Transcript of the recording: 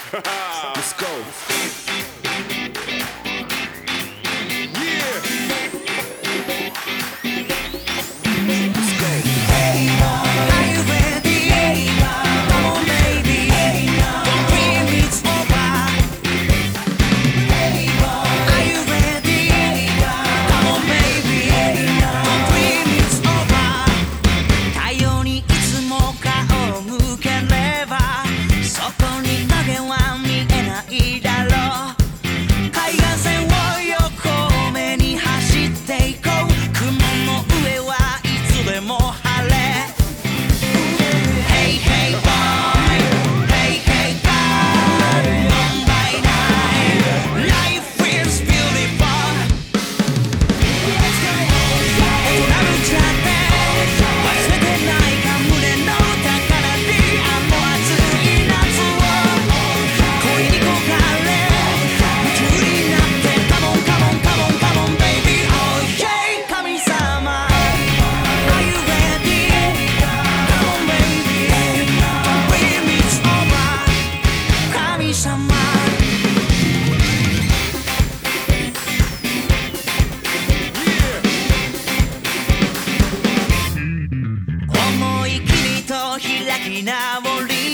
Let's go. Yeah. Let's go. Are you ready? Come on, baby. The dream is over. Are you ready? Come on, baby. The dream is over. 太陽にいつも顔を向ければそこに影は見えないだろう。海岸線を横目に走っていこう。雲の上はいつでも晴れ。Hey hey boy, hey hey girl, one by night, life is beautiful. 大人ぶっちゃって忘れてないか胸の宝にあの熱い夏を恋に焦がれ夢中になって Come on come on come on come on baby oh yeah 神様 Are you ready? Come on baby The dream is over 神様思い切りと開き直り